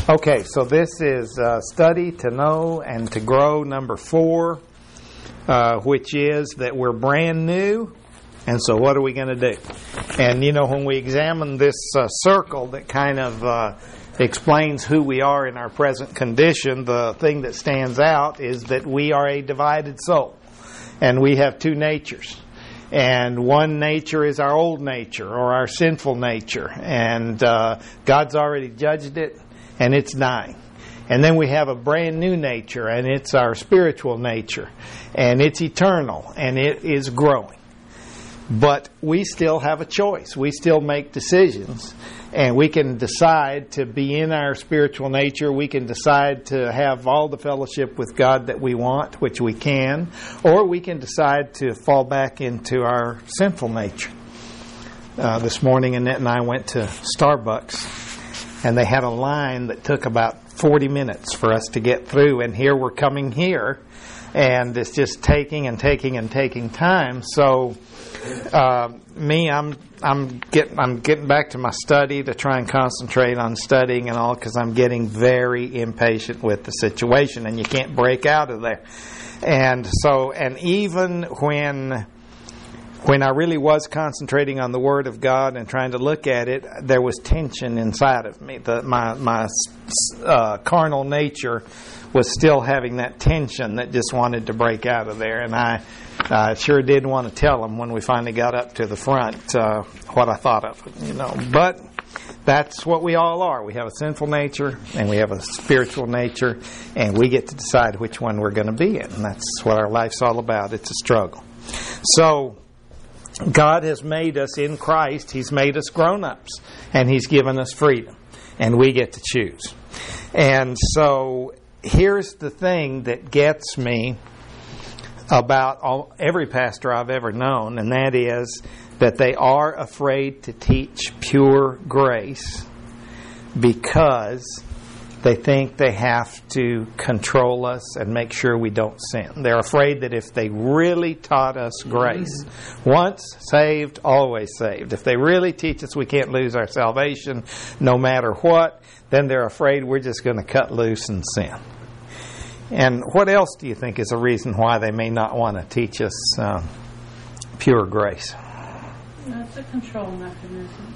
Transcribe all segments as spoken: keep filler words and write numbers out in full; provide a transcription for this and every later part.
Okay, so this is uh, Study to Know and to Grow number four, uh, which is that we're brand new, and so what are we going to do? And, you know, when we examine this uh, circle that kind of uh, explains who we are in our present condition, the thing that stands out is that we are a divided soul, and we have two natures. And one nature is our old nature, or our sinful nature, and uh, God's already judged it, and it's dying. And then we have a brand new nature, and it's our spiritual nature, and it's eternal, and it is growing. But we still have a choice. We still make decisions, and we can decide to be in our spiritual nature. We can decide to have all the fellowship with God that we want, which we can, or we can decide to fall back into our sinful nature. Uh, this morning, Annette and I went to Starbucks, and they had a line that took about forty minutes for us to get through, and here we're coming here, and it's just taking and taking and taking time. So, uh, me, I'm I'm getting I'm getting back to my study to try and concentrate on studying and all, because I'm getting very impatient with the situation, and you can't break out of there. And so, and even when. When I really was concentrating on the Word of God and trying to look at it, there was tension inside of me. The, my my uh, carnal nature was still having that tension that just wanted to break out of there. And I uh, sure did want to tell them when we finally got up to the front uh, what I thought of it, you know. But that's what we all are. We have a sinful nature and we have a spiritual nature, and we get to decide which one we're going to be in. And that's what our life's all about. It's a struggle. So God has made us in Christ. He's made us grown-ups, and He's given us freedom, and we get to choose. And so here's the thing that gets me about all, every pastor I've ever known, and that is that they are afraid to teach pure grace because they think they have to control us and make sure we don't sin. They're afraid that if they really taught us grace, once saved, always saved, if they really teach us we can't lose our salvation no matter what, then they're afraid we're just going to cut loose and sin. And what else do you think is a reason why they may not want to teach us uh, pure grace? That's a control mechanism.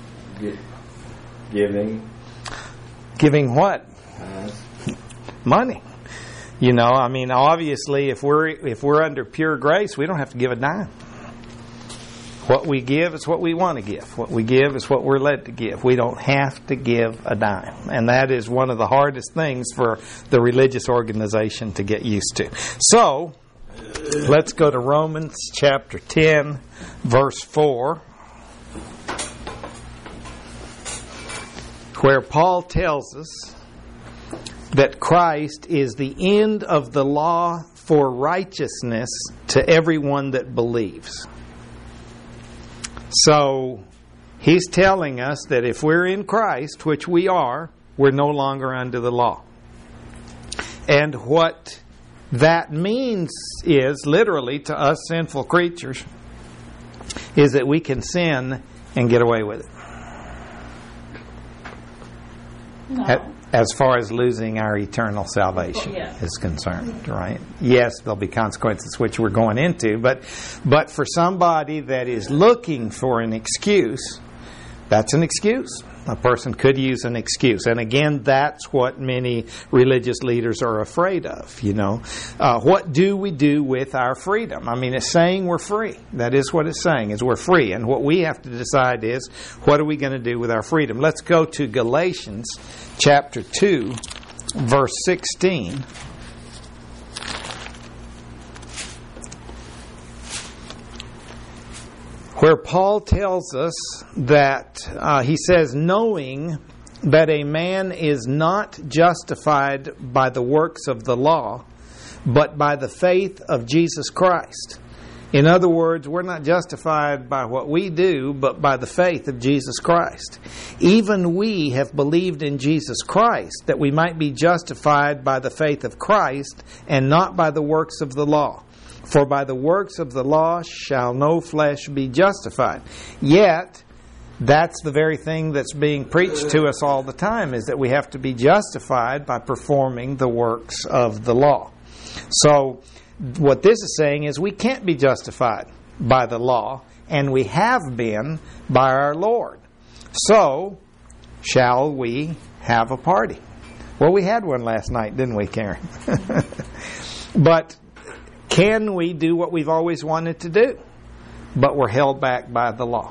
Giving. Giving what? Money. You know, I mean, obviously, if we're if we're under pure grace, we don't have to give a dime. What we give is what we want to give. What we give is what we're led to give. We don't have to give a dime. And that is one of the hardest things for the religious organization to get used to. So, let's go to Romans chapter ten, verse four, where Paul tells us that Christ is the end of the law for righteousness to everyone that believes. So, he's telling us that if we're in Christ, which we are, we're no longer under the law. And what that means is, literally, to us sinful creatures, is that we can sin and get away with it. No. As far as losing our eternal salvation yes. is concerned, right? Yes, there'll be consequences, which we're going into, but but for somebody that is looking for an excuse, that's an excuse. A person could use an excuse. And again, that's what many religious leaders are afraid of, you know. Uh, what do we do with our freedom? I mean, it's saying we're free. That is what it's saying, is we're free. And what we have to decide is, what are we going to do with our freedom? Let's go to Galatians chapter two, verse sixteen. Where Paul tells us that, uh, he says, knowing that a man is not justified by the works of the law, but by the faith of Jesus Christ. In other words, we're not justified by what we do, but by the faith of Jesus Christ. Even we have believed in Jesus Christ, that we might be justified by the faith of Christ, and not by the works of the law. For by the works of the law shall no flesh be justified. Yet that's the very thing that's being preached to us all the time, is that we have to be justified by performing the works of the law. So what this is saying is we can't be justified by the law, and we have been by our Lord. So, shall we have a party? Well, we had one last night, didn't we, Karen? But can we do what we've always wanted to do? But we're held back by the law.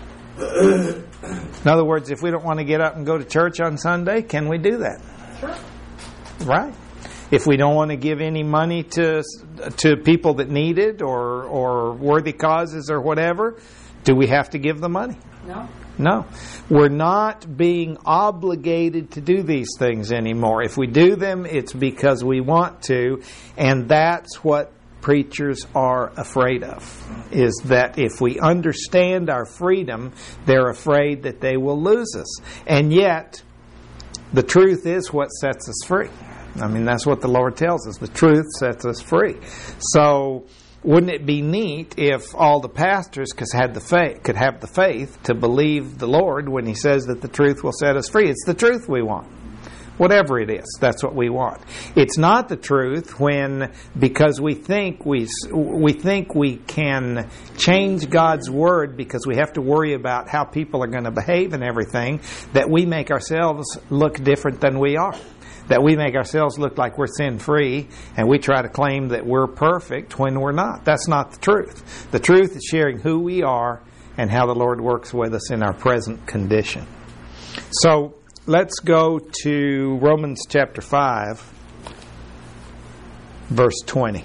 In other words, if we don't want to get up and go to church on Sunday, can we do that? Sure. Right. If we don't want to give any money to to people that need it, or or worthy causes or whatever, do we have to give the money? No. No. We're not being obligated to do these things anymore. If we do them, it's because we want to, and that's what preachers are afraid of, is that if we understand our freedom, they're afraid that they will lose us. And yet, the truth is what sets us free. I mean, that's what the Lord tells us. The truth sets us free. So, wouldn't it be neat if all the pastors could have the faith, could have the faith to believe the Lord when He says that the truth will set us free? It's the truth we want. Whatever it is, that's what we want. It's not the truth when, because we think we we think we can change God's Word because we have to worry about how people are going to behave and everything, that we make ourselves look different than we are. That we make ourselves look like we're sin-free, and we try to claim that we're perfect when we're not. That's not the truth. The truth is sharing who we are and how the Lord works with us in our present condition. So, let's go to Romans chapter five, verse twenty.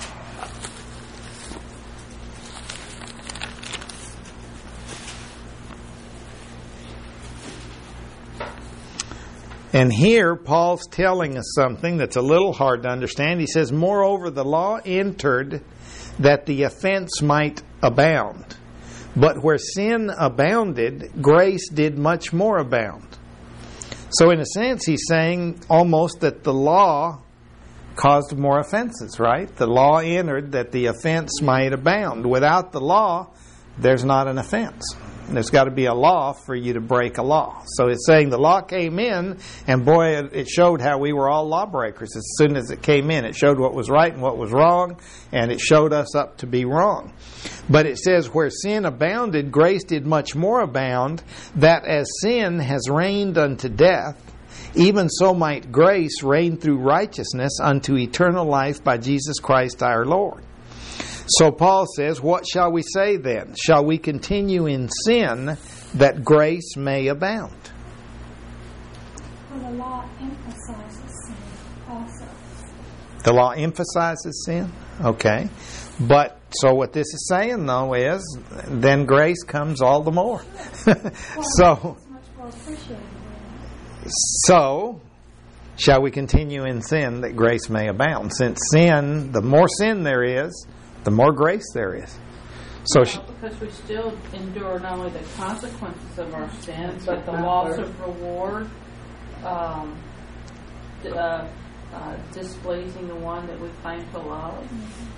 And here, Paul's telling us something that's a little hard to understand. He says, moreover, the law entered that the offense might abound. But where sin abounded, grace did much more abound. So in a sense, he's saying almost that the law caused more offenses, right? The law entered that the offense might abound. Without the law, there's not an offense. There's got to be a law for you to break a law. So it's saying the law came in, and boy, it showed how we were all lawbreakers. As soon as it came in, it showed what was right and what was wrong, and it showed us up to be wrong. But it says, where sin abounded, grace did much more abound, that as sin has reigned unto death, even so might grace reign through righteousness unto eternal life by Jesus Christ our Lord. So Paul says, what shall we say then? Shall we continue in sin that grace may abound? Well, the law emphasizes sin also. The law emphasizes sin? Okay. But, so what this is saying, though, is then grace comes all the more. Well, so, it's much more appreciated. so, shall we continue in sin that grace may abound? Since sin, the more sin there is, the more grace there is. So, well, because we still endure not only the consequences of our sins, but the loss of reward, um, uh, uh, displeasing the one that we claim to love.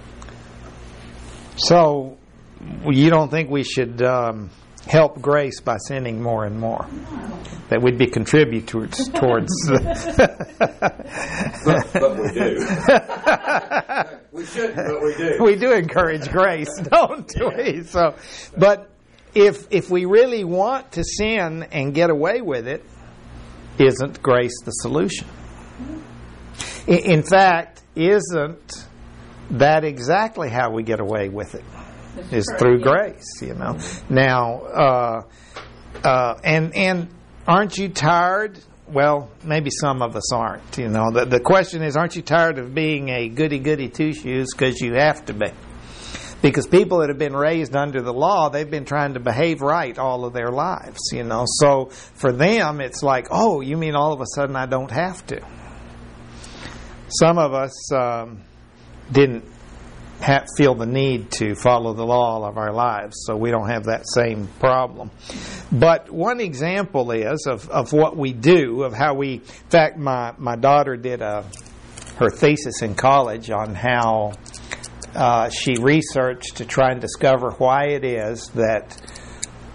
So, you don't think we should um, help grace by sinning more and more? That we'd be contributors towards. but, but we do. We shouldn't, but we do. We do encourage grace, don't we? So, but if if we really want to sin and get away with it, isn't grace the solution? In, in fact, isn't that exactly how we get away with it? That's Is true, through yeah. grace, you know. Now, uh, uh, and and aren't you tired? Well, maybe some of us aren't. You know, the the question is, aren't you tired of being a goody goody two shoes because you have to be? Because people that have been raised under the law, they've been trying to behave right all of their lives. You know, so for them, it's like, oh, you mean all of a sudden I don't have to? Some of us um, didn't have, feel the need to follow the law all of our lives, so we don't have that same problem. But one example is of, of what we do, of how we, in fact, my, my daughter did a, her thesis in college on how uh, she researched to try and discover why it is that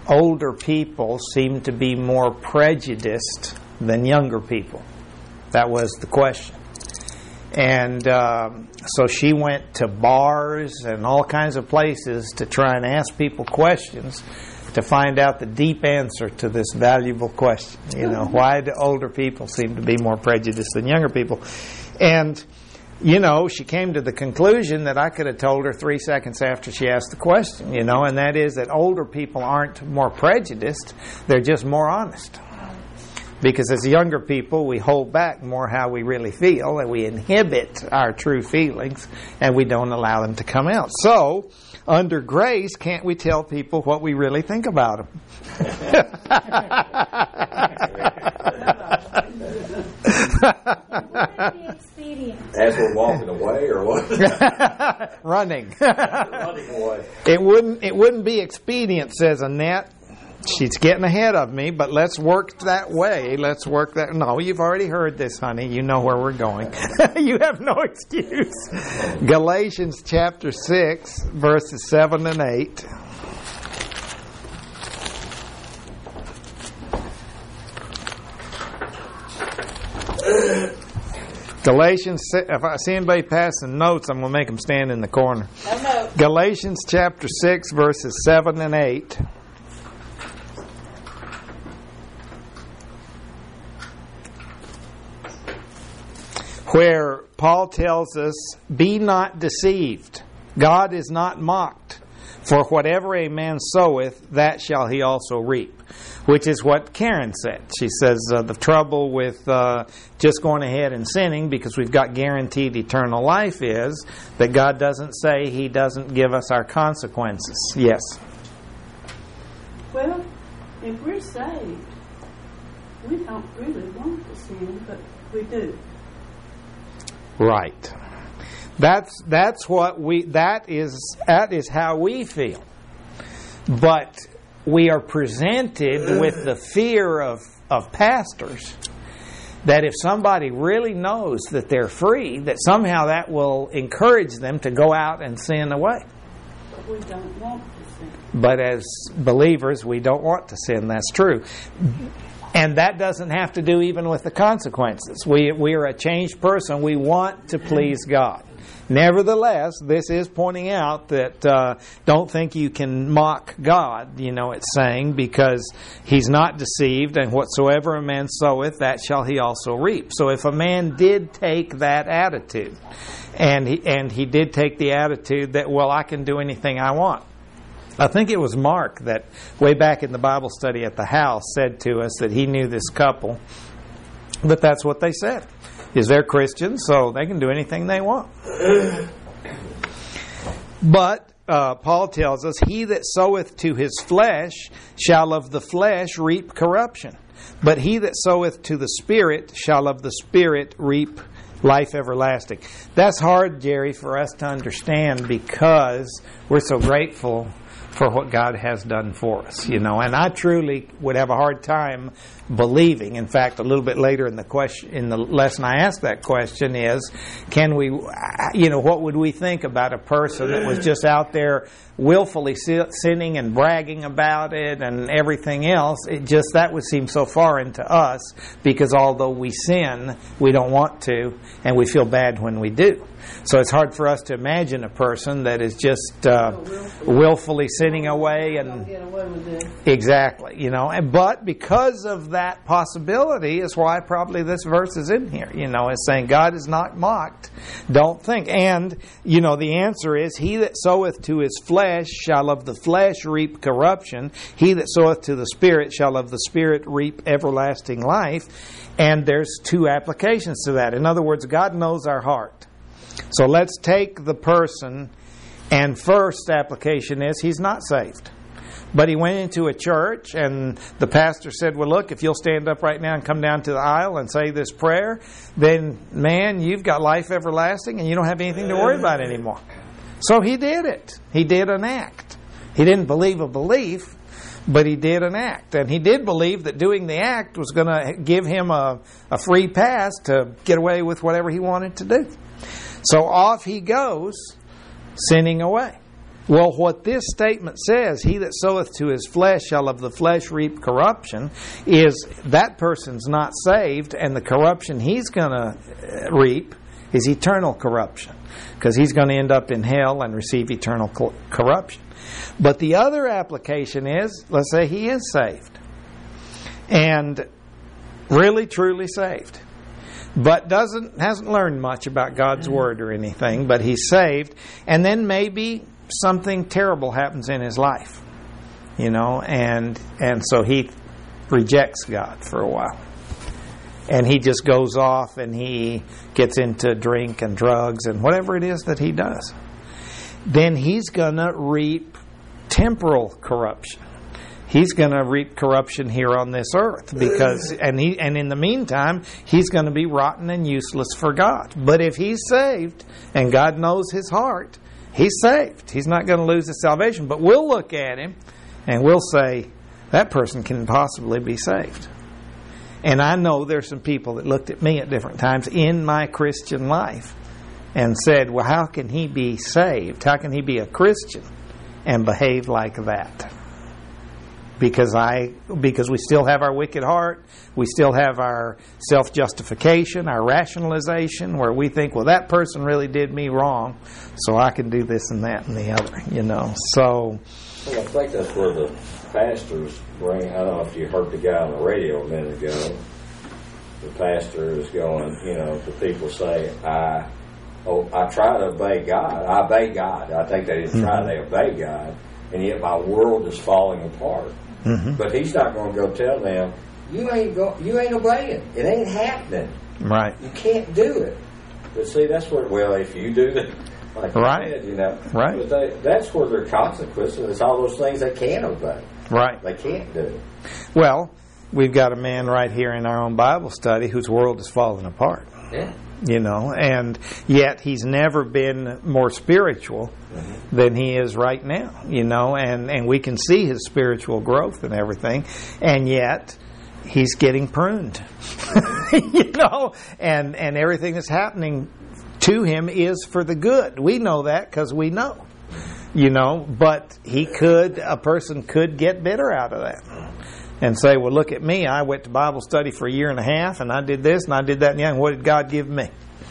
older people seem to be more prejudiced than younger people? That was the question. And um, so she went to bars and all kinds of places to try and ask people questions to find out the deep answer to this valuable question. You know, why do older people seem to be more prejudiced than younger people? And, you know, she came to the conclusion that I could have told her three seconds after she asked the question, you know, and that is that older people aren't more prejudiced, they're just more honest. Because as younger people, we hold back more how we really feel, and we inhibit our true feelings, and we don't allow them to come out. So, under grace, can't we tell people what we really think about them? As we're walking away, or what? Running. Running away. It wouldn't. It wouldn't be expedient, says Annette. She's getting ahead of me, but let's work that way. Let's work that. No, you've already heard this, honey. You know where we're going. You have no excuse. Galatians chapter six, verses seven and eight. Galatians, if I see anybody passing notes, I'm going to make them stand in the corner. No notes. Galatians chapter six, verses seven and eight. Where Paul tells us, be not deceived. God is not mocked. For whatever a man soweth, that shall he also reap. Which is what Karen said. She says uh, the trouble with uh, just going ahead and sinning, because we've got guaranteed eternal life, is that God doesn't say He doesn't give us our consequences. Yes? Well, if we're saved, we don't really want to sin, but we do. Right. That's that's what we that is that is how we feel. But we are presented with the fear of, of pastors that if somebody really knows that they're free, that somehow that will encourage them to go out and sin away. But we don't want to sin. But as believers, we don't want to sin. That's true. And that doesn't have to do even with the consequences. We we are a changed person. We want to please God. Nevertheless, this is pointing out that uh, don't think you can mock God, you know, it's saying, because He's not deceived, and whatsoever a man soweth, that shall he also reap. So if a man did take that attitude, and he, and he did take the attitude that, well, I can do anything I want. I think it was Mark that way back in the Bible study at the house said to us that he knew this couple, but that's what they said. Is they're Christians, so they can do anything they want. But uh, Paul tells us, he that soweth to his flesh shall of the flesh reap corruption. But he that soweth to the Spirit shall of the Spirit reap life everlasting. That's hard, Jerry, for us to understand because we're so grateful for what God has done for us, you know. And I truly would have a hard time believing. In fact, a little bit later in the question, in the lesson, I asked that question: is, can we, you know, what would we think about a person that was just out there willfully sinning and bragging about it and everything else? It just, that would seem so foreign to us, because although we sin, we don't want to, and we feel bad when we do. So it's hard for us to imagine a person that is just uh, willfully sinning away and Get away with it. exactly, you know. And but because of that possibility is why probably this verse is in here. You know, it's saying God is not mocked. Don't think. And you know, the answer is, he that soweth to his flesh shall of the flesh reap corruption. He that soweth to the Spirit shall of the Spirit reap everlasting life. And there's two applications to that. In other words, God knows our heart. So let's take the person, and first application is he's not saved. But he went into a church and the pastor said, well, look, if you'll stand up right now and come down to the aisle and say this prayer, then, man, you've got life everlasting and you don't have anything to worry about anymore. So he did it. He did an act. He didn't believe a belief, but he did an act. And he did believe that doing the act was going to give him a, a free pass to get away with whatever he wanted to do. So off he goes, sinning away. Well, what this statement says, he that soweth to his flesh shall of the flesh reap corruption, is that person's not saved, and the corruption he's going to reap is eternal corruption, because he's going to end up in hell and receive eternal co- corruption. But the other application is, let's say he is saved, and really truly saved, but doesn't hasn't learned much about God's Word or anything, but he's saved, and then maybe something terrible happens in his life, you know, and and so he rejects God for a while. And he just goes off and he gets into drink and drugs and whatever it is that he does. Then he's going to reap temporal corruption. He's going to reap corruption here on this earth, because and he and in the meantime he's going to be rotten and useless for God. But if he's saved and God knows his heart, he's saved. He's not going to lose his salvation. But we'll look at him and we'll say, that person can possibly be saved. And I know there's some people that looked at me at different times in my Christian life and said, well, how can he be saved? How can he be a Christian and behave like that? Because I, because we still have our wicked heart, we still have our self-justification, our rationalization, where we think, well, that person really did me wrong, so I can do this and that and the other, you know. So, well, I think that's where the pastors bring. I don't know if you heard the guy on the radio a minute ago. The pastor is going, you know, the people say, I, oh, I try to obey God. I obey God. I think they didn't try; they obey God, and yet my world is falling apart. Mm-hmm. But he's not going to go tell them, you ain't go, you ain't obeying. It ain't happening. Right. You can't do it. But see, that's where, well, if you do that, like right. you said, you know, right. But they, that's where their consequences. It's all those things they can't obey. Right. They can't do. Well, we've got a man right here in our own Bible study whose world is falling apart. Yeah. You know, and yet he's never been more spiritual mm-hmm. than he is right now, you know, and, and we can see his spiritual growth and everything, and yet he's getting pruned, you know, and, and everything that's happening to him is for the good. We know that because we know, you know, but he could, a person could get bitter out of that. And say, well, look at me. I went to Bible study for a year and a half, and I did this, and I did that, and yeah, and what did God give me?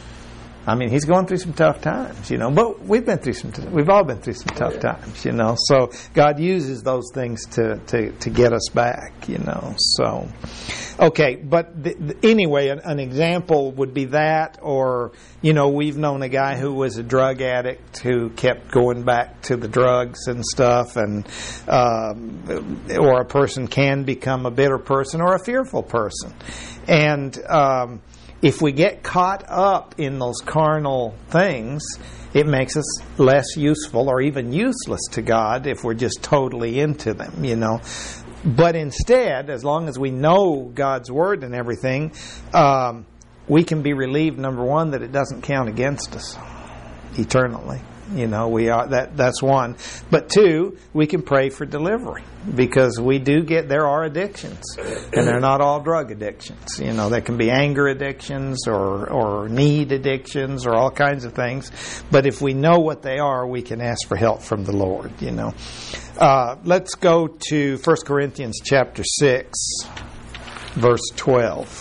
I mean, he's going through some tough times, you know. But we've been through some. We've all been through some tough times, you know. So God uses those things to to, to get us back, you know. So, okay, but th- th- anyway, an, an example would be that, or you know, we've known a guy who was a drug addict who kept going back to the drugs and stuff, and um, or a person can become a bitter person or a fearful person, and. Um, If we get caught up in those carnal things, it makes us less useful or even useless to God if we're just totally into them, you know. But instead, as long as we know God's Word and everything, um, we can be relieved, number one, that it doesn't count against us eternally. You know, we are that. That's one. But two, we can pray for delivery, because we do get there are addictions, and they're not all drug addictions. You know, there can be anger addictions or or need addictions or all kinds of things. But if we know what they are, we can ask for help from the Lord. You know, uh, let's go to First Corinthians chapter six, verse twelve.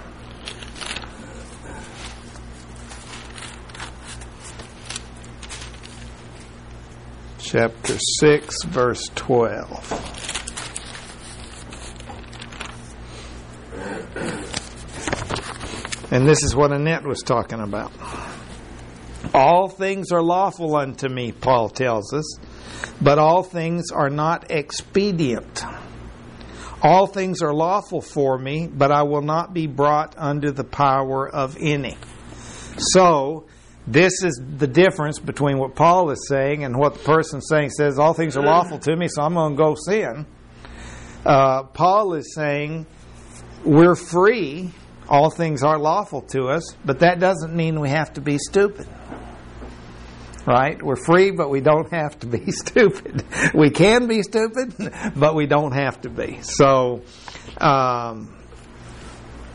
Chapter six, verse twelve. And this is what Annette was talking about. All things are lawful unto me, Paul tells us, but all things are not expedient. All things are lawful for me, but I will not be brought under the power of any. So, this is the difference between what Paul is saying and what the person saying says, all things are lawful to me, so I'm going to go sin. Uh, Paul is saying, we're free, all things are lawful to us, but that doesn't mean we have to be stupid. Right? We're free, but we don't have to be stupid. We can be stupid, but we don't have to be. So, um,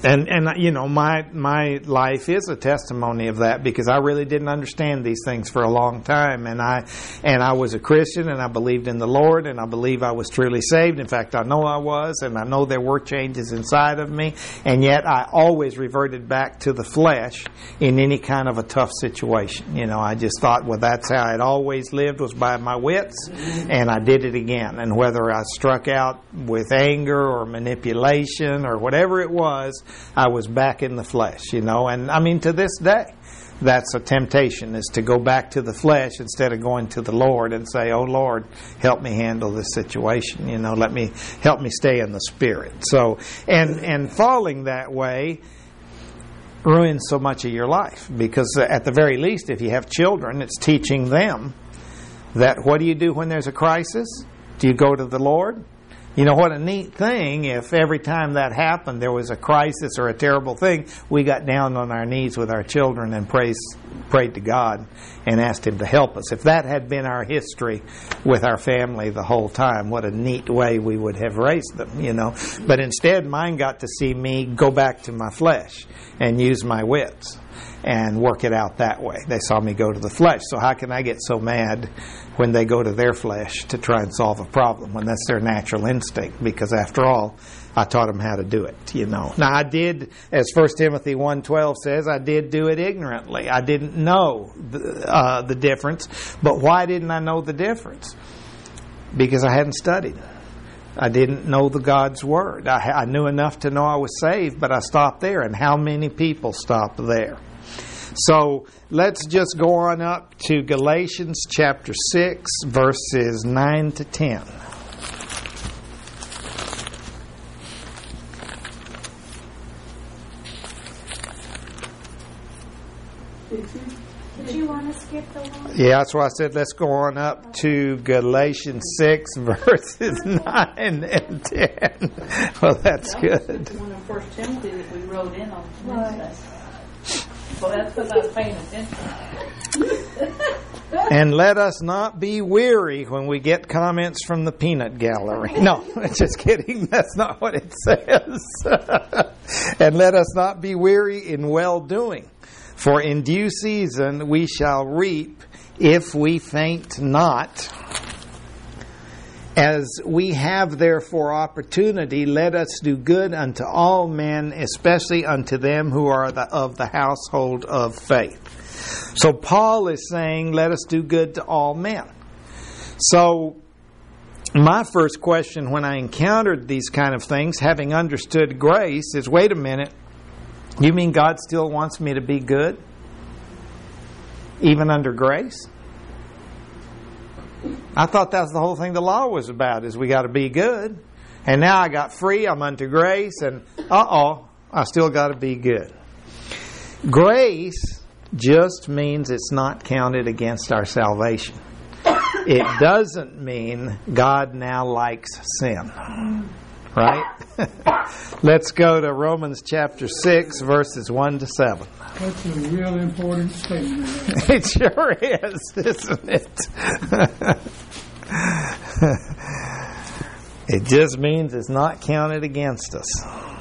And and you know, my my life is a testimony of that, because I really didn't understand these things for a long time, and I and I was a Christian, and I believed in the Lord, and I believe I was truly saved. In fact, I know I was, and I know there were changes inside of me, and yet I always reverted back to the flesh in any kind of a tough situation. You know, I just thought, well, that's how I'd always lived, was by my wits, and I did it again. And whether I struck out with anger or manipulation or whatever it was, I was back in the flesh, you know. And I mean, to this day, that's a temptation, is to go back to the flesh instead of going to the Lord and say, oh Lord, help me handle this situation, you know, let me, help me stay in the Spirit. So, and, and falling that way ruins so much of your life, because at the very least, if you have children, it's teaching them that what do you do when there's a crisis? Do you go to the Lord? You know, what a neat thing if every time that happened, there was a crisis or a terrible thing, we got down on our knees with our children and praised, prayed to God and asked Him to help us. If that had been our history with our family the whole time, what a neat way we would have raised them, you know. But instead, mine got to see me go back to my flesh and use my wits and work it out that way. They saw me go to the flesh. So how can I get so mad when they go to their flesh to try and solve a problem, when that's their natural instinct? Because after all, I taught them how to do it, you know. Now I did, as First Timothy one twelve says, I did do it ignorantly. I didn't know the, uh, the difference. But why didn't I know the difference? Because I hadn't studied. I didn't know the God's Word. I, I knew enough to know I was saved, but I stopped there. And how many people stop there? So let's just go on up to Galatians chapter six, verses nine to ten. Did you want to skip the one? Yeah, that's why I said let's go on up to Galatians six, verses nine and ten. Well, that's good. One of First Timothy that we wrote in on Right. Wednesday. Well, that's because I was paying attention. And let us not be weary when we get comments from the peanut gallery. No, just kidding. That's not what it says. And let us not be weary in well-doing. For in due season we shall reap if we faint not. As we have therefore opportunity, let us do good unto all men, especially unto them who are the, of the household of faith. So Paul is saying, let us do good to all men. So my first question when I encountered these kind of things, having understood grace, is, wait a minute, you mean God still wants me to be good? Even under grace? I thought that's the whole thing the law was about, is we got to be good. And now I got free, I'm unto grace, and uh-oh, I still got to be good. Grace just means it's not counted against our salvation. It doesn't mean God now likes sin. Right? Let's go to Romans chapter six, verses one to seven. That's a real important statement. It sure is, isn't it? It just means it's not counted against us.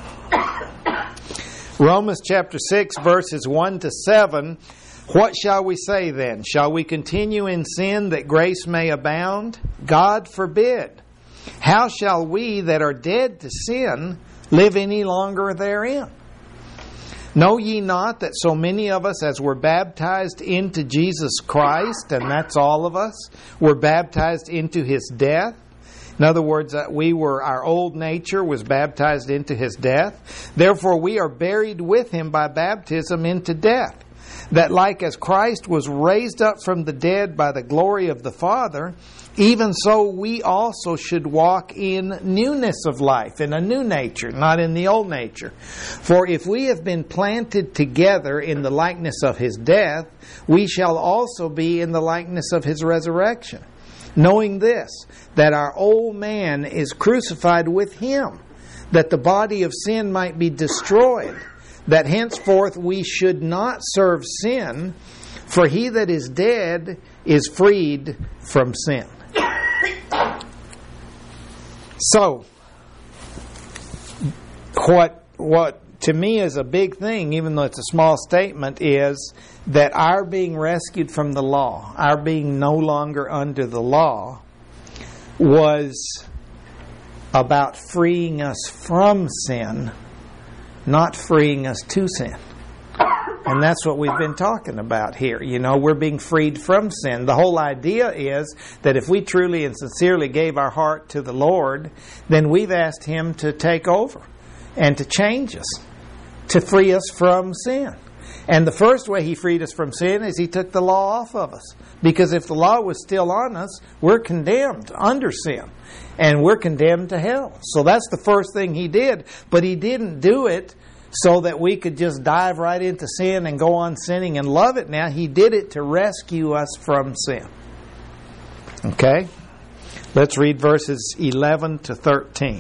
Romans chapter six, verses one to seven. What shall we say then? Shall we continue in sin that grace may abound? God forbid. How shall we that are dead to sin live any longer therein? Know ye not that so many of us as were baptized into Jesus Christ, and that's all of us, were baptized into His death? In other words, that we were, our old nature was baptized into His death. Therefore we are buried with Him by baptism into death, that like as Christ was raised up from the dead by the glory of the Father, even so we also should walk in newness of life, in a new nature, not in the old nature. For if we have been planted together in the likeness of His death, we shall also be in the likeness of His resurrection. Knowing this, that our old man is crucified with Him, that the body of sin might be destroyed, that henceforth we should not serve sin, for he that is dead is freed from sin. So, what what to me is a big thing, even though it's a small statement, is that our being rescued from the law, our being no longer under the law, was about freeing us from sin, not freeing us to sin. And that's what we've been talking about here. You know, we're being freed from sin. The whole idea is that if we truly and sincerely gave our heart to the Lord, then we've asked Him to take over and to change us, to free us from sin. And the first way He freed us from sin is He took the law off of us. Because if the law was still on us, we're condemned under sin. And we're condemned to hell. So that's the first thing He did. But He didn't do it so that we could just dive right into sin and go on sinning and love it now. He did it to rescue us from sin. Okay? Let's read verses eleven to thirteen.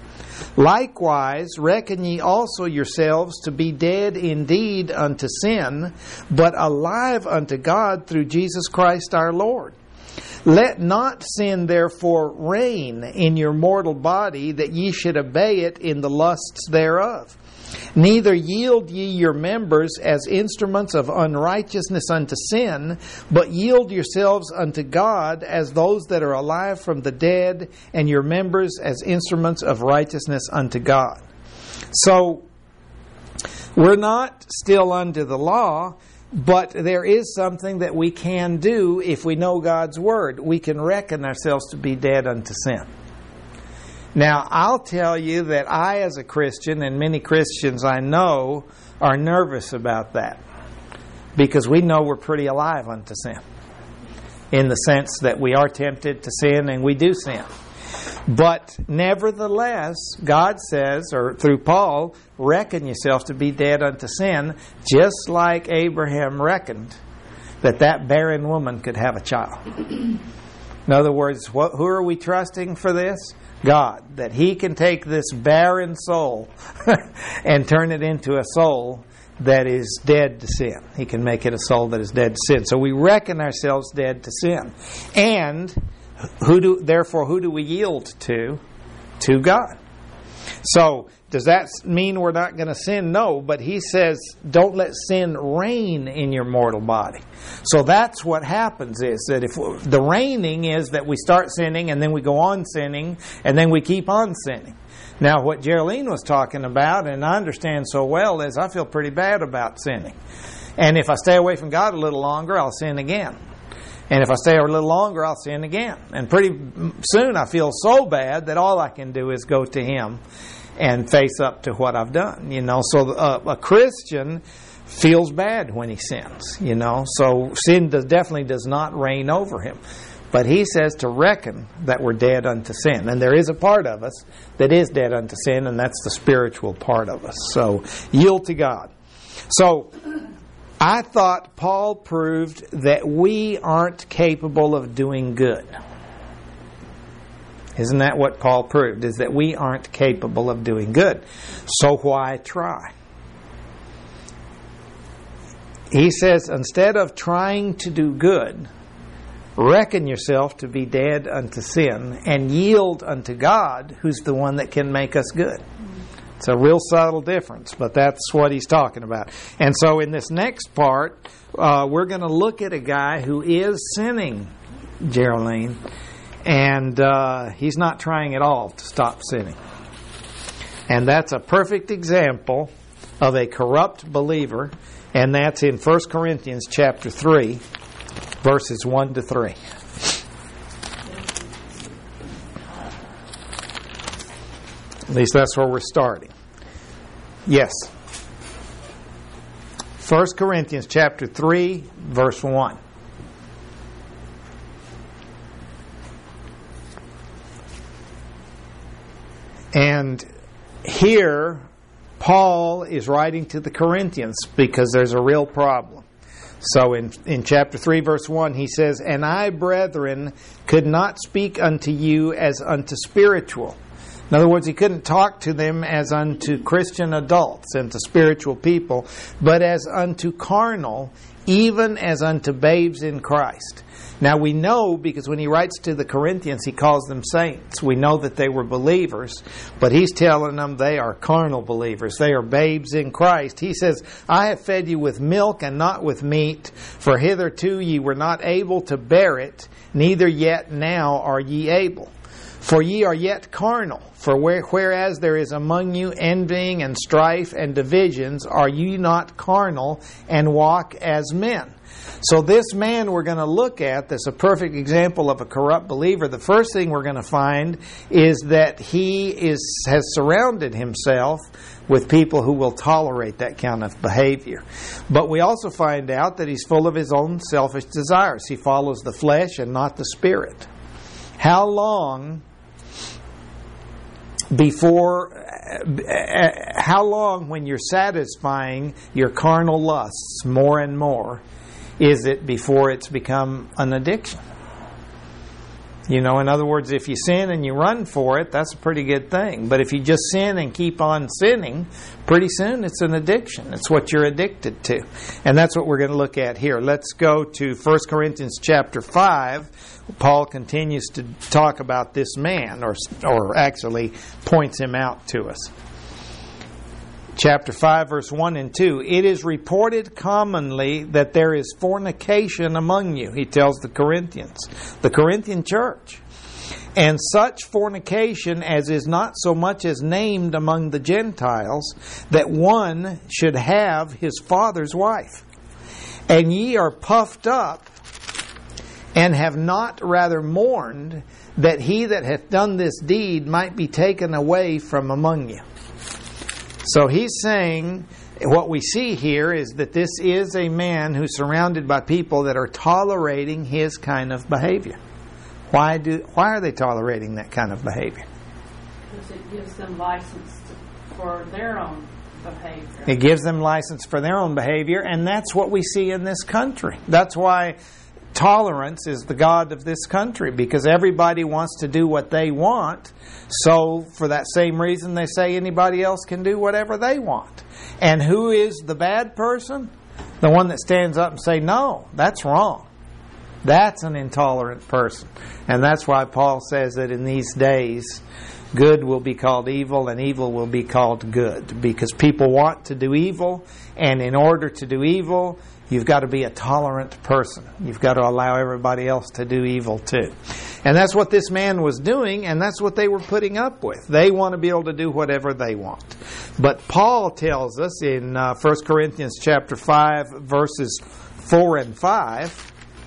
Likewise, reckon ye also yourselves to be dead indeed unto sin, but alive unto God through Jesus Christ our Lord. Let not sin therefore reign in your mortal body, that ye should obey it in the lusts thereof. Neither yield ye your members as instruments of unrighteousness unto sin, but yield yourselves unto God as those that are alive from the dead, and your members as instruments of righteousness unto God. So, we're not still under the law, but there is something that we can do if we know God's Word. We can reckon ourselves to be dead unto sin. Now, I'll tell you that I, as a Christian, and many Christians I know, are nervous about that. Because we know we're pretty alive unto sin. In the sense that we are tempted to sin and we do sin. But nevertheless, God says, or through Paul, reckon yourself to be dead unto sin, just like Abraham reckoned that that barren woman could have a child. In other words, what, who are we trusting for this? God, that He can take this barren soul and turn it into a soul that is dead to sin. He can make it a soul that is dead to sin. So we reckon ourselves dead to sin. And who do therefore who do we yield to? To God. So does that mean we're not going to sin? No, but He says don't let sin reign in your mortal body. So that's what happens, is that if the reigning is that we start sinning and then we go on sinning and then we keep on sinning. Now what Geraldine was talking about, and I understand so well, is I feel pretty bad about sinning. And if I stay away from God a little longer, I'll sin again. And if I stay a little longer, I'll sin again. And pretty soon I feel so bad that all I can do is go to Him and face up to what I've done. You know, so a, a Christian feels bad when he sins. You know, so sin does, definitely does not reign over him. But he says to reckon that we're dead unto sin. And there is a part of us that is dead unto sin, and that's the spiritual part of us. So yield to God. So I thought Paul proved that we aren't capable of doing good. Isn't that what Paul proved? Is that we aren't capable of doing good. So why try? He says, instead of trying to do good, reckon yourself to be dead unto sin and yield unto God, who's the one that can make us good. It's a real subtle difference, but that's what he's talking about. And so in this next part, uh, we're going to look at a guy who is sinning, Geraldine, and uh, he's not trying at all to stop sinning. And that's a perfect example of a corrupt believer, and that's in First Corinthians chapter three, verses one to three. At least that's where we're starting. Yes. First Corinthians chapter three, verse one. And here, Paul is writing to the Corinthians because there's a real problem. So in, in chapter three, verse one, he says, And I, brethren, could not speak unto you as unto spiritual. In other words, he couldn't talk to them as unto Christian adults and to spiritual people, but as unto carnal, even as unto babes in Christ. Now we know, because when he writes to the Corinthians, he calls them saints. We know that they were believers, but he's telling them they are carnal believers. They are babes in Christ. He says, I have fed you with milk and not with meat, for hitherto ye were not able to bear it, neither yet now are ye able. For ye are yet carnal. For where, whereas there is among you envying and strife and divisions, are ye not carnal and walk as men? So this man we're going to look at, that's a perfect example of a corrupt believer. The first thing we're going to find is that he is has surrounded himself with people who will tolerate that kind of behavior. But we also find out that he's full of his own selfish desires. He follows the flesh and not the Spirit. How long before, uh, how long when you're satisfying your carnal lusts more and more is it before it's become an addiction? You know, in other words, if you sin and you run for it, that's a pretty good thing. But if you just sin and keep on sinning, pretty soon it's an addiction. It's what you're addicted to. And that's what we're going to look at here. Let's go to First Corinthians chapter five. Paul continues to talk about this man, or, or actually points him out to us. Chapter five, verse one and two. It is reported commonly that there is fornication among you, he tells the Corinthians, the Corinthian church. And such fornication as is not so much as named among the Gentiles, that one should have his father's wife. And ye are puffed up, and have not rather mourned, that he that hath done this deed might be taken away from among you. So he's saying, what we see here is that this is a man who's surrounded by people that are tolerating his kind of behavior. Why do? Why are they tolerating that kind of behavior? Because it gives them license to, for their own behavior. It gives them license for their own behavior, and that's what we see in this country. That's why tolerance is the god of this country, because everybody wants to do what they want. So for that same reason they say anybody else can do whatever they want. And who is the bad person? The one that stands up and say, no, that's wrong. That's an intolerant person. And that's why Paul says that in these days good will be called evil and evil will be called good, because people want to do evil, and in order to do evil you've got to be a tolerant person. You've got to allow everybody else to do evil too. And that's what this man was doing, and that's what they were putting up with. They want to be able to do whatever they want. But Paul tells us in uh, First Corinthians chapter five, verses four and five,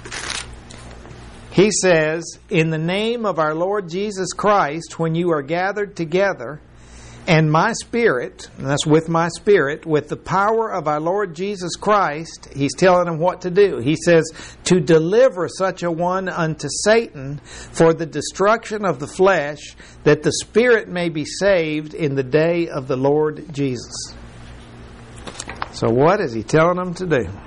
he says, in the name of our Lord Jesus Christ, when you are gathered together, and my spirit, and that's with my spirit, with the power of our Lord Jesus Christ, he's telling them what to do. He says, to deliver such a one unto Satan for the destruction of the flesh, that the spirit may be saved in the day of the Lord Jesus. So what is he telling them to do?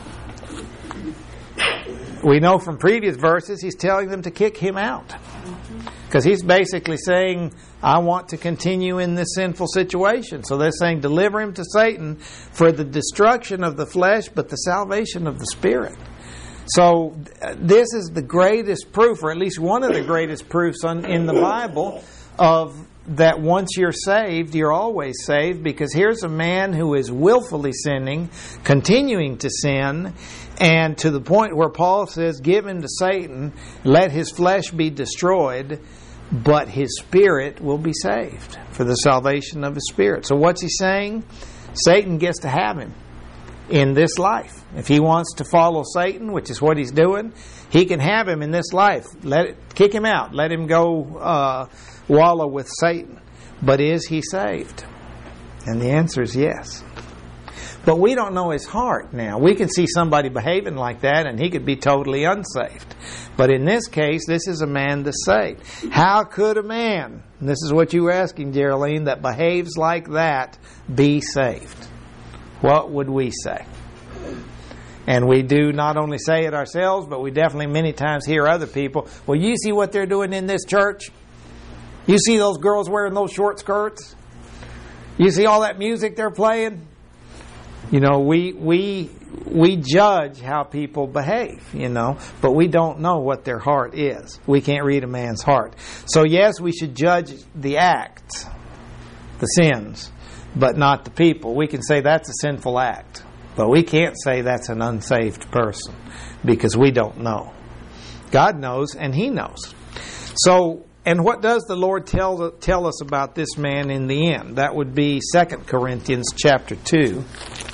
We know from previous verses he's telling them to kick him out. Because he's basically saying, I want to continue in this sinful situation. So they're saying, deliver him to Satan for the destruction of the flesh, but the salvation of the spirit. So this is the greatest proof, or at least one of the greatest proofs on, in the Bible, of that once you're saved, you're always saved. Because here's a man who is willfully sinning, continuing to sin, and to the point where Paul says, give him to Satan, let his flesh be destroyed, but his spirit will be saved for the salvation of his spirit. So what's he saying? Satan gets to have him in this life. If he wants to follow Satan, which is what he's doing, he can have him in this life. Let it, kick him out. Let him go uh, wallow with Satan. But is he saved? And the answer is yes. But we don't know his heart now. We can see somebody behaving like that and he could be totally unsaved. But in this case, this is a man that's saved. How could a man, and this is what you were asking, Geraldine, that behaves like that be saved? What would we say? And we do not only say it ourselves, but we definitely many times hear other people, well, you see what they're doing in this church? You see those girls wearing those short skirts? You see all that music they're playing? You know, we we we judge how people behave, you know, but we don't know what their heart is. We can't read a man's heart. So yes, we should judge the acts, the sins, but not the people. We can say that's a sinful act, but we can't say that's an unsaved person because we don't know. God knows, and He knows. So, and what does the Lord tell tell us about this man in the end? That would be Second Corinthians chapter two,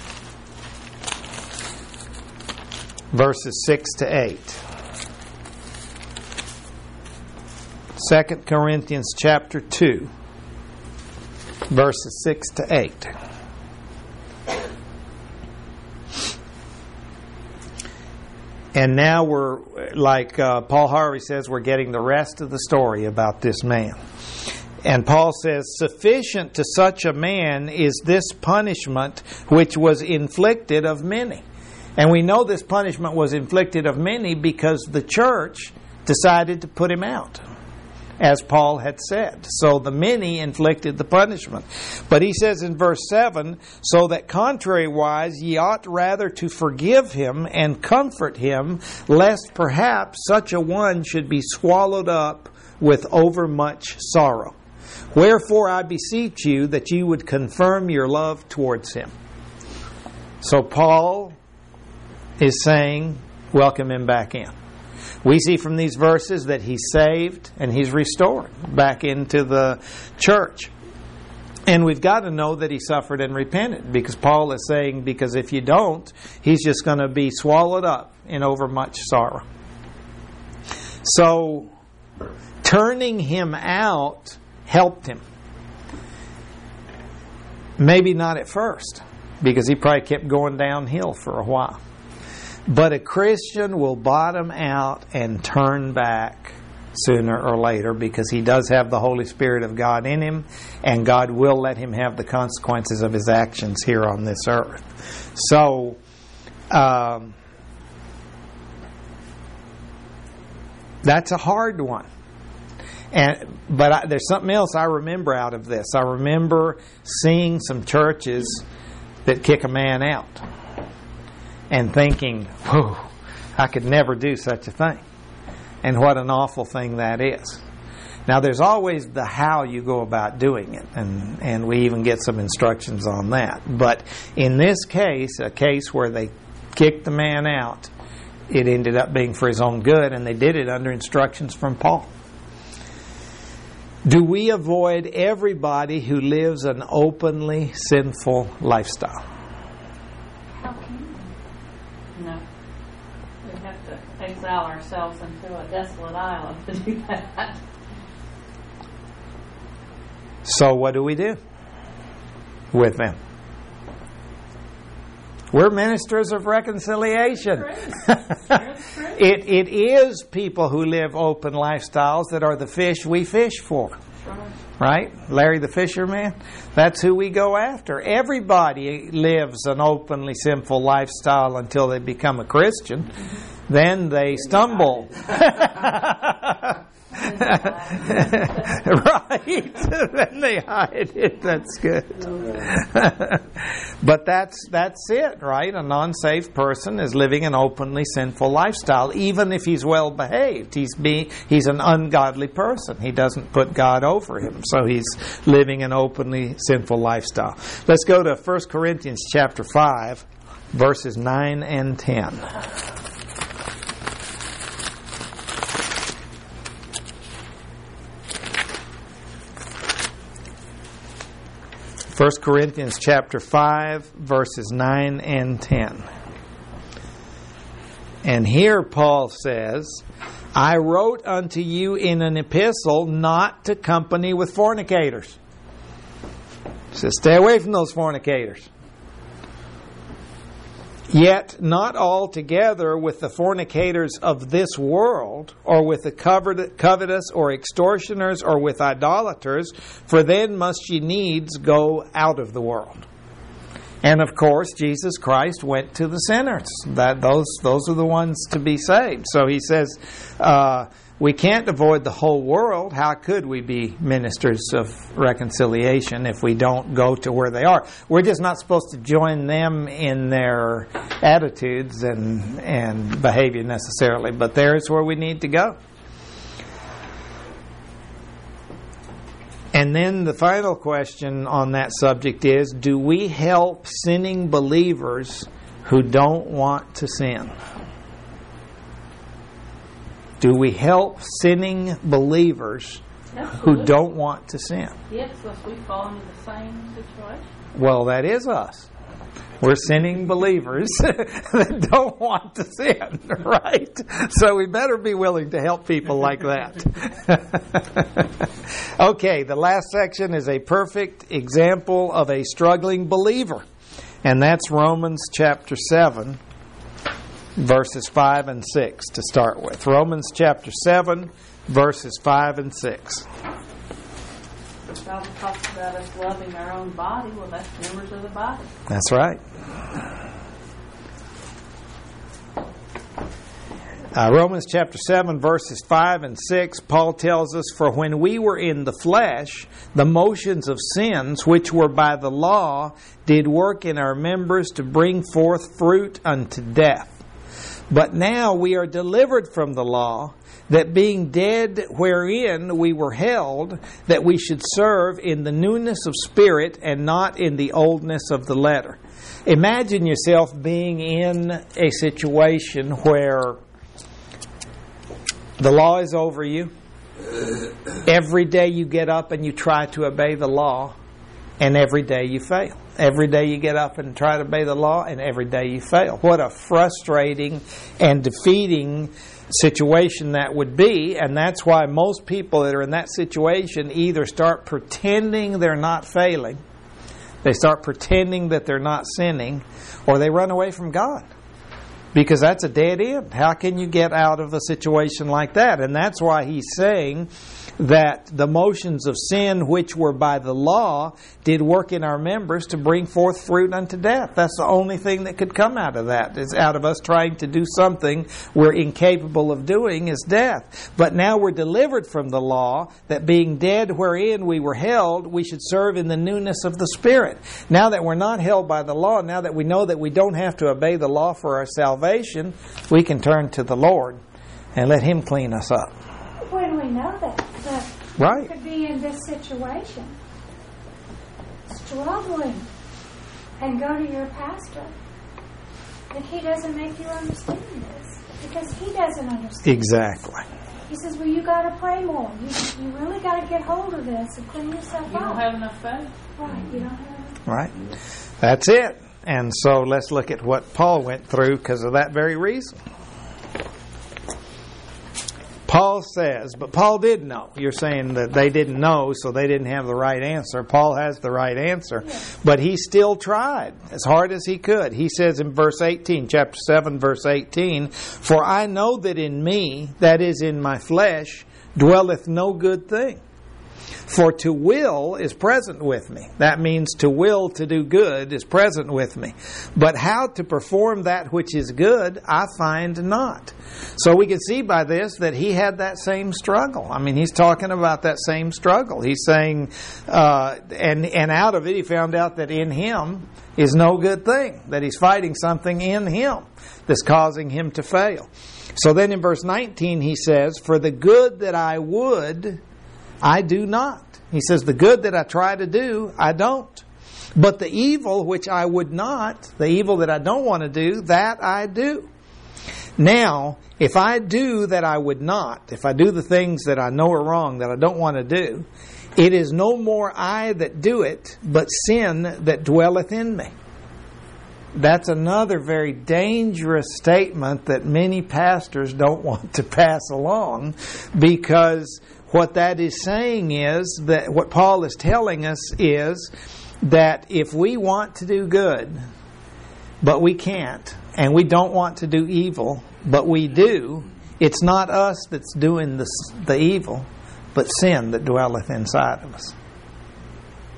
verses six to eight. Second Corinthians chapter two, verses six to eight. And now we're, like uh, Paul Harvey says, we're getting the rest of the story about this man. And Paul says, sufficient to such a man is this punishment which was inflicted of many. And we know this punishment was inflicted of many because the church decided to put him out, as Paul had said. So the many inflicted the punishment. But he says in verse seven, so that contrariwise ye ought rather to forgive him and comfort him, lest perhaps such a one should be swallowed up with overmuch sorrow. Wherefore I beseech you that you would confirm your love towards him. So Paul is saying, welcome him back in. We see from these verses that he's saved and he's restored back into the church. And we've got to know that he suffered and repented, because Paul is saying, because if you don't, he's just going to be swallowed up in overmuch sorrow. So, turning him out helped him. Maybe not at first, because he probably kept going downhill for a while. But a Christian will bottom out and turn back sooner or later, because he does have the Holy Spirit of God in him, and God will let him have the consequences of his actions here on this earth. So, um, that's a hard one. And but I, there's something else I remember out of this. I remember seeing some churches that kick a man out, and thinking, whew, I could never do such a thing. And what an awful thing that is. Now, there's always the how you go about doing it, and, and we even get some instructions on that. But in this case, a case where they kicked the man out, it ended up being for his own good, and they did it under instructions from Paul. Do we avoid everybody who lives an openly sinful lifestyle? How can you? No. We have to exile ourselves into a desolate island to do that. So what do we do with them? We're ministers of reconciliation. it it is people who live open lifestyles that are the fish we fish for. Right? Larry the fisherman? That's who we go after. Everybody lives an openly sinful lifestyle until they become a Christian. Then they stumble. Right. Then they hide it. That's good. But that's that's it, right? A non-saved person is living an openly sinful lifestyle, even if he's well behaved. He's be he's an ungodly person. He doesn't put God over him, so he's living an openly sinful lifestyle. Let's go to First Corinthians chapter five, verses nine and ten. First Corinthians chapter five, verses nine and ten. And here Paul says, I wrote unto you in an epistle not to company with fornicators. He says, stay away from those fornicators. Yet not altogether with the fornicators of this world, or with the covetous, or extortioners, or with idolaters, for then must ye needs go out of the world. And of course, Jesus Christ went to the sinners. That those those are the ones to be saved. So he says, uh, we can't avoid the whole world. How could we be ministers of reconciliation if we don't go to where they are? We're just not supposed to join them in their attitudes and and behavior necessarily, but there's where we need to go. And then the final question on that subject is, do we help sinning believers who don't want to sin? Do we help sinning believers Absolutely. who don't want to sin? Yes, unless we fall into the same situation. Well, that is us. We're sinning believers that don't want to sin, right? So we better be willing to help people like that. Okay, the last section is a perfect example of a struggling believer. And that's Romans chapter seven, verses five and six to start with. Romans chapter seven, verses five and six. The Bible talks about us loving our own body. Well, that's members of the body. That's right. Uh, Romans chapter seven, verses five and six, Paul tells us, "For when we were in the flesh, the motions of sins, which were by the law, did work in our members to bring forth fruit unto death. But now we are delivered from the law, that being dead wherein we were held, that we should serve in the newness of spirit and not in the oldness of the letter." Imagine yourself being in a situation where the law is over you. Every day you get up and you try to obey the law, and every day you fail. Every day you get up and try to obey the law, and every day you fail. What a frustrating and defeating situation that would be, and that's why most people that are in that situation either start pretending they're not failing, they start pretending that they're not sinning, or they run away from God. Because that's a dead end. How can you get out of a situation like that? And that's why he's saying that the motions of sin which were by the law did work in our members to bring forth fruit unto death. That's the only thing that could come out of that, is out of us trying to do something we're incapable of doing, is death. But now we're delivered from the law, that being dead wherein we were held, we should serve in the newness of the Spirit. Now that we're not held by the law, now that we know that we don't have to obey the law for our salvation, we can turn to the Lord and let Him clean us up. When we know that, that Right. we could be in this situation, struggling, and go to your pastor, and he doesn't make you understand this, because he doesn't understand. Exactly. He says, well, you got to pray more. You, you really got to get hold of this and clean yourself You up. don't have enough faith. Right, you don't have Right. That's it. And so let's look at what Paul went through because of that very reason. Paul says, but Paul did know. You're saying that they didn't know, so they didn't have the right answer. Paul has the right answer. Yes. But he still tried as hard as he could. He says in verse eighteen, chapter seven, verse eighteen, "For I know that in me, that is in my flesh, dwelleth no good thing. For to will is present with me." That means to will to do good is present with me. "But how to perform that which is good, I find not." So we can see by this that he had that same struggle. I mean, he's talking about that same struggle. He's saying, uh, and, and out of it he found out that in him is no good thing. That he's fighting something in him that's causing him to fail. So then in verse nineteen he says, "For the good that I would, I do not." He says, the good that I try to do, I don't. "But the evil which I would not," the evil that I don't want to do, "that I do. Now, if I do that I would not," if I do the things that I know are wrong, that I don't want to do, "it is no more I that do it, but sin that dwelleth in me." That's another very dangerous statement that many pastors don't want to pass along, because what that is saying is that what Paul is telling us is that if we want to do good, but we can't, and we don't want to do evil, but we do, it's not us that's doing the, the evil, but sin that dwelleth inside of us.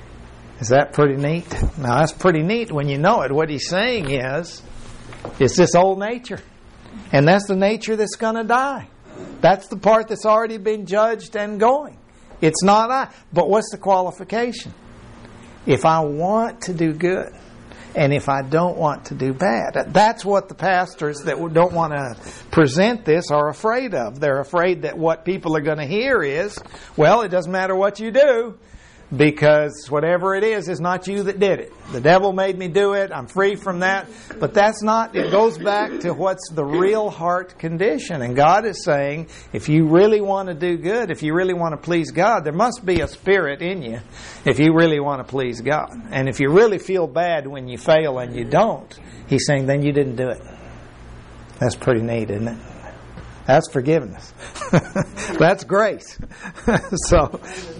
Is that pretty neat? Now, that's pretty neat when you know it. What he's saying is, it's this old nature. And that's the nature that's going to die. That's the part that's already been judged and going. It's not I. But what's the qualification? If I want to do good, and if I don't want to do bad. That's what the pastors that don't want to present this are afraid of. They're afraid that what people are going to hear is, well, it doesn't matter what you do, because whatever it is, is not you that did it. The devil made me do it. I'm free from that. But that's not, it goes back to what's the real heart condition. And God is saying, if you really want to do good, if you really want to please God, there must be a spirit in you if you really want to please God. And if you really feel bad when you fail and you don't, He's saying, then you didn't do it. That's pretty neat, isn't it? That's forgiveness. That's grace. So...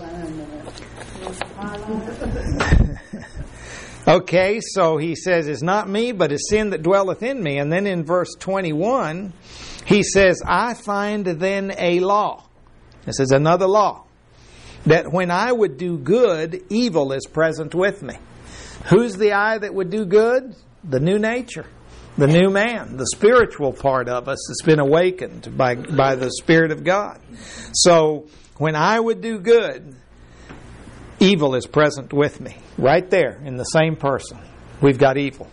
Okay, so he says, it's not me, but it's sin that dwelleth in me. And then in verse twenty-one, he says, I find then a law. This is another law. That when I would do good, evil is present with me. Who's the I that would do good? The new nature. The new man. The spiritual part of us that's been awakened by, by the Spirit of God. So, when I would do good, evil is present with me. Right there, in the same person. We've got evil.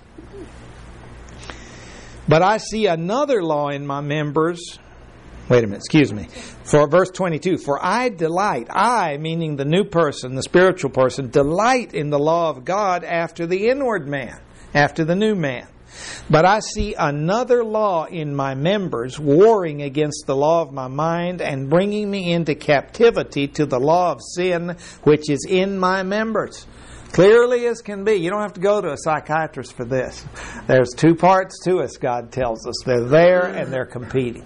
But I see another law in my members. Wait a minute, excuse me. For verse twenty-two, for I delight, I, meaning the new person, the spiritual person, delight in the law of God after the inward man, after the new man. But I see another law in my members, warring against the law of my mind and bringing me into captivity to the law of sin which is in my members. Clearly as can be. You don't have to go to a psychiatrist for this. There's two parts to us, God tells us. They're there and they're competing.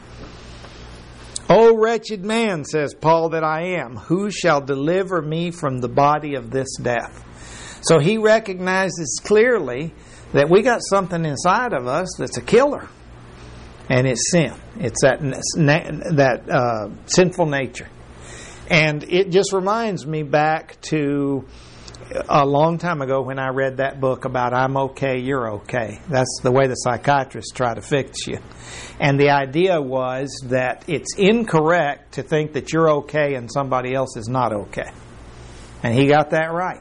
O wretched man, says Paul, that I am, who shall deliver me from the body of this death? So he recognizes clearly that we got something inside of us that's a killer. And it's sin. It's that, that uh, sinful nature. And it just reminds me back to a long time ago when I read that book about I'm okay, you're okay. That's the way the psychiatrists try to fix you. And the idea was that it's incorrect to think that you're okay and somebody else is not okay. And he got that right.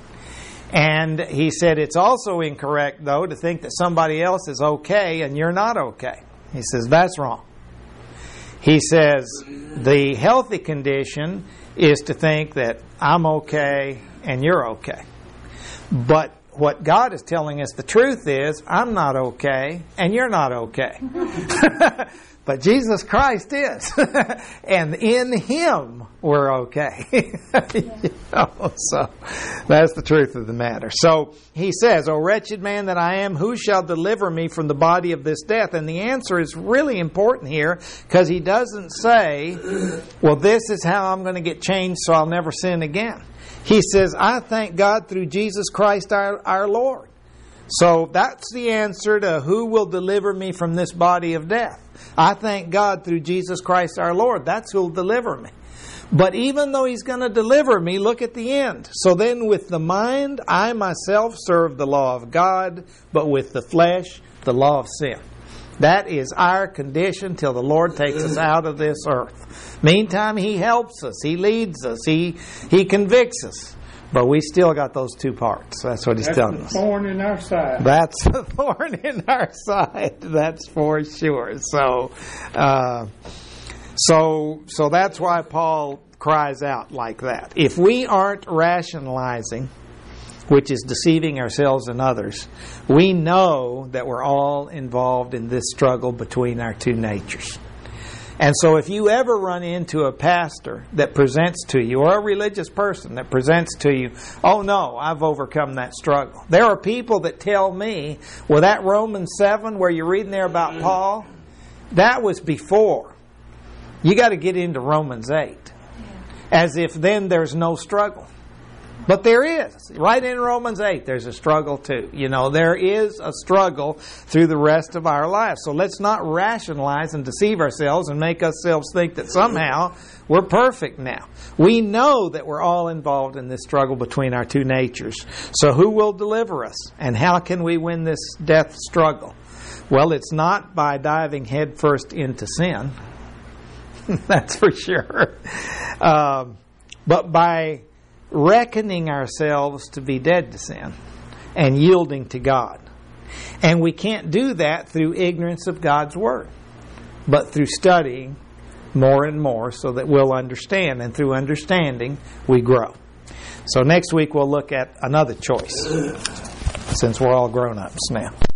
And he said it's also incorrect, though, to think that somebody else is okay and you're not okay. He says that's wrong. He says the healthy condition is to think that I'm okay and you're okay. But what God is telling us the truth is, I'm not okay and you're not okay. But Jesus Christ is. And in Him we're okay. You know, so that's the truth of the matter. So he says, O wretched man that I am, who shall deliver me from the body of this death? And the answer is really important here, because he doesn't say, well, this is how I'm going to get changed so I'll never sin again. He says, I thank God through Jesus Christ our, our Lord. So that's the answer to who will deliver me from this body of death. I thank God through Jesus Christ our Lord. That's who will deliver me. But even though He's going to deliver me, look at the end. So then with the mind, I myself serve the law of God, but with the flesh, the law of sin. That is our condition till the Lord takes us out of this earth. Meantime, He helps us. He leads us. He, he convicts us. But we still got those two parts. That's what He's That's telling a us. thorn in our side. That's a thorn in our side. That's for sure. So, uh, so, so that's why Paul cries out like that. If we aren't rationalizing, which is deceiving ourselves and others, we know that we're all involved in this struggle between our two natures. And so if you ever run into a pastor that presents to you, or a religious person that presents to you, oh no, I've overcome that struggle. There are people that tell me, well, that Romans seven where you're reading there about Paul, that was before. You got to get into Romans eight. As if then there's no struggle. But there is. Right in Romans eight, there's a struggle too. You know, there is a struggle through the rest of our lives. So let's not rationalize and deceive ourselves and make ourselves think that somehow we're perfect now. We know that we're all involved in this struggle between our two natures. So who will deliver us? And how can we win this death struggle? Well, it's not by diving headfirst into sin. That's for sure. Um, but by reckoning ourselves to be dead to sin and yielding to God. And we can't do that through ignorance of God's Word, but through studying more and more so that we'll understand. And through understanding, we grow. So next week we'll look at another choice, since we're all grown-ups now.